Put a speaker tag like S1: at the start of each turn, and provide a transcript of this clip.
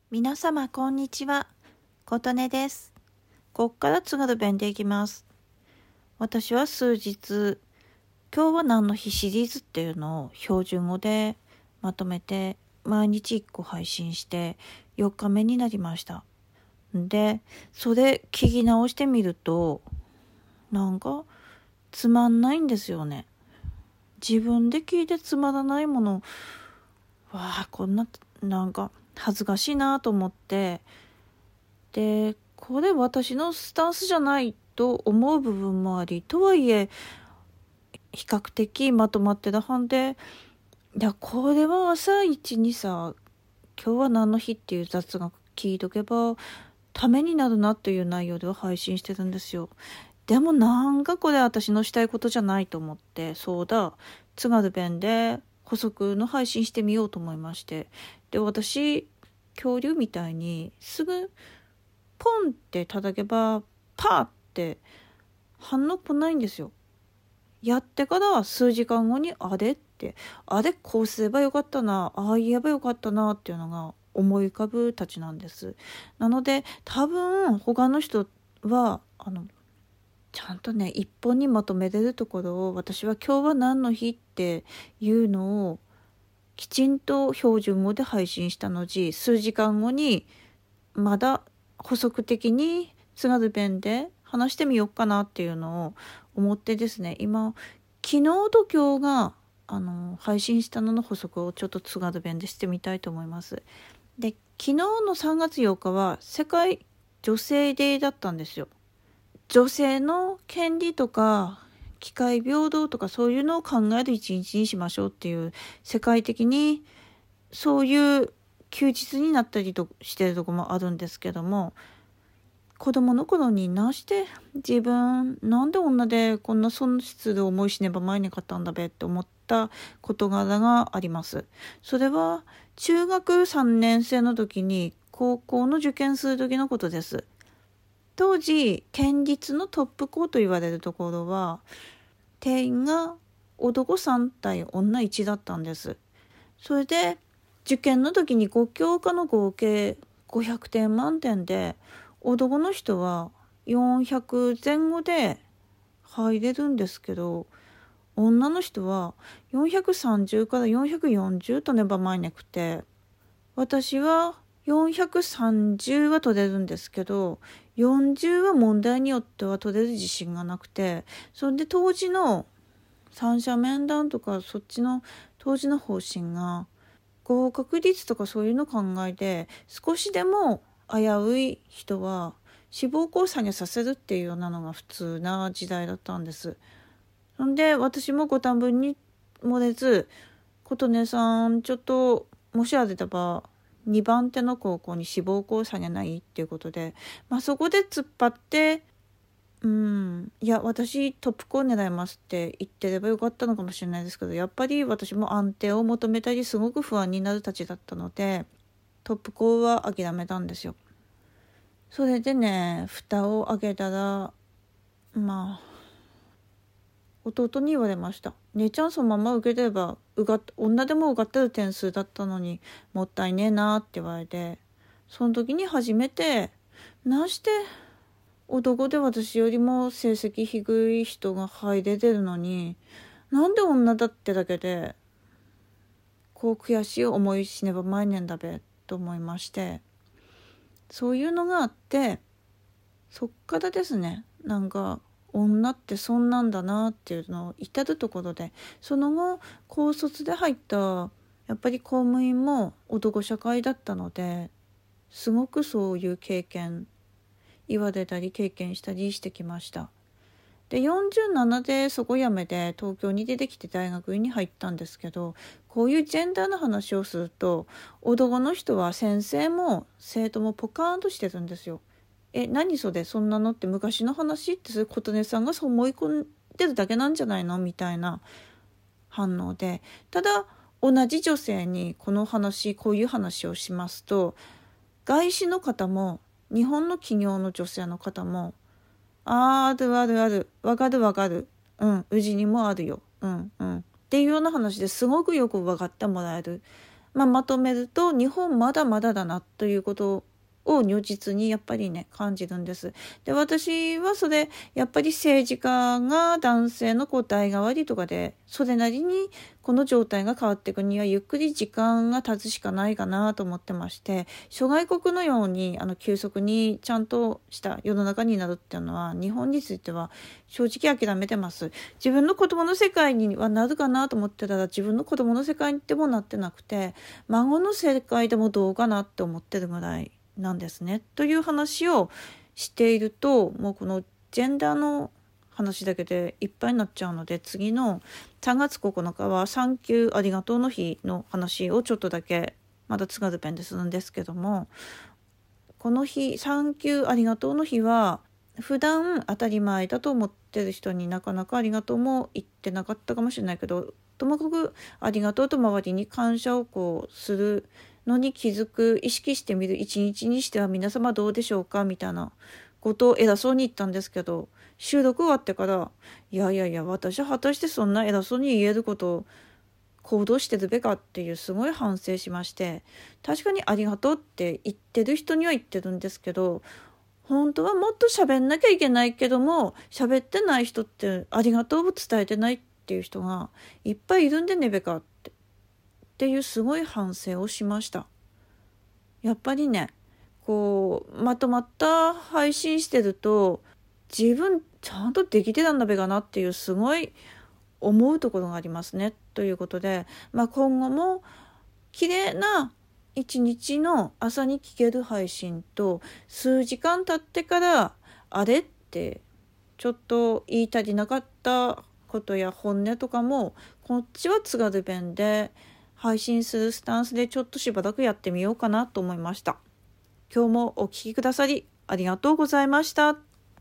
S1: 皆様こんにちは。琴音です。ここから津軽弁でいきます。私は数日、今日は何の日シリーズっていうのを標準語でまとめて毎日1個配信して4日目になりました。で、それ聞き直してみると、なんかつまんないんですよね。自分で聞いてつまらないもの、こんな、なんか恥ずかしいなと思って、でこれ私のスタンスじゃないと思う部分もあり、とはいえ比較的まとまってた版で、いやこれは朝一にさ、今日は何の日っていう雑学聞いとけばためになるなという内容では配信してるんですよ。でもなんかこれ私のしたいことじゃないと思って、そうだ、津軽弁で補足の配信してみようと思いまして、で私恐竜みたいにすぐポンって叩けばパーって反応来ないんですよ。やってから数時間後にあれこうすればよかったな、ああ言えばよかったなっていうのが思い浮かぶたちなんです。なので多分他の人はちゃんとね一本にまとめれるところを、私は今日は何の日っていうのをきちんと標準語で配信した後、数時間後にまだ補足的に津軽弁で話してみようかなっていうのを思ってですね、今昨日と今日が配信したのの補足をちょっと津軽弁でしてみたいと思います。で、昨日の3月8日は世界女性デーだったんですよ。女性の権利とか機会平等とかそういうのを考える一日にしましょうっていう、世界的にそういう休日になったりとしてるとこもあるんですけども、子供の頃になして自分なんで女でこんな損失で思いしねば前にかったんだべって思った事柄があります。それは中学3年生の時に高校の受験する時のことです。当時県立のトップ校と言われるところは定員が男3対女1だったんです。それで受験の時に5教科の合計500点満点で、男の人は400前後で入れるんですけど、女の人は430から440とねばまいなくて、私は430は取れるんですけど、40は問題によっては取れる自信がなくて、それで当時の三者面談とかそっちの当時の方針が合格率とかそういうの考えて、少しでも危うい人は志望校を下げさせるっていうようなのが普通な時代だったんです。そんで私もご多分に漏れず、琴音さんちょっともしあれだば2番手の高校に志望校を下げないっていうことで、そこで突っ張って、いや私トップ校狙いますって言ってればよかったのかもしれないですけど、やっぱり私も安定を求めたりすごく不安になるたちだったので、トップ校は諦めたんですよ。それでね、蓋を開けたら弟に言われました。姉ちゃんそのまま受ければ女でも受かってる点数だったのにもったいねえなって言われて、その時に初めて、なして男で私よりも成績低い人が入れてるのに、なんで女だってだけでこう悔しい思いしねば毎年だべと思いまして、そういうのがあって、そっからですね、なんか女ってそんなんだなっていうのを至るところで、その後高卒で入ったやっぱり公務員も男社会だったので、すごくそういう経験言われたり経験したりしてきました。で47でそこ辞めて東京に出てきて大学院に入ったんですけど、こういうジェンダーの話をすると男の人は先生も生徒もポカーンとしてるんですよ。何それそんなのって昔の話って、そういう琴音さんがそう思い込んでるだけなんじゃないのみたいな反応で、ただ同じ女性にこういう話をしますと、外資の方も日本の企業の女性の方も、あるあるある、わかるわかる、うちにもあるよ、っていうような話ですごくよく分かってもらえる。 まとめると日本まだまだだなということを如実にやっぱりね感じるんです。で、私はそれやっぱり政治家が男性の代替わりとかでそれなりにこの状態が変わっていくにはゆっくり時間が経つしかないかなと思ってまして、諸外国のように急速にちゃんとした世の中になるっていうのは日本については正直諦めてます。自分の子供の世界にはなるかなと思ってたら自分の子供の世界でもなってなくて、孫の世界でもどうかなって思ってるぐらいなんですね。という話をしているともうこのジェンダーの話だけでいっぱいになっちゃうので、次の3月9日はサンキューありがとうの日の話をちょっとだけまだ津軽弁でするんですけども、この日サンキューありがとうの日は普段当たり前だと思ってる人になかなかありがとうも言ってなかったかもしれないけど、ともかくありがとうと周りに感謝をするのに気づく、意識してみる一日にしては皆様どうでしょうかみたいなことを偉そうに言ったんですけど、収録終わってからいや私は果たしてそんな偉そうに言えることを行動してるべかっていうすごい反省しまして、確かにありがとうって言ってる人には言ってるんですけど、本当はもっと喋んなきゃいけないけども喋ってない人ってありがとうを伝えてないっていう人がいっぱいいるんでねべかっていうすごい反省をしました。やっぱりねまとまった配信してると自分ちゃんとできてたんだべかなっていうすごい思うところがありますね。ということで、今後も綺麗な一日の朝に聞ける配信と数時間経ってからあれってちょっと言い足りなかったことや本音とかもこっちは津軽弁で配信するスタンスでちょっとしばらくやってみようかなと思いました。今日もお聞きくださりありがとうございました。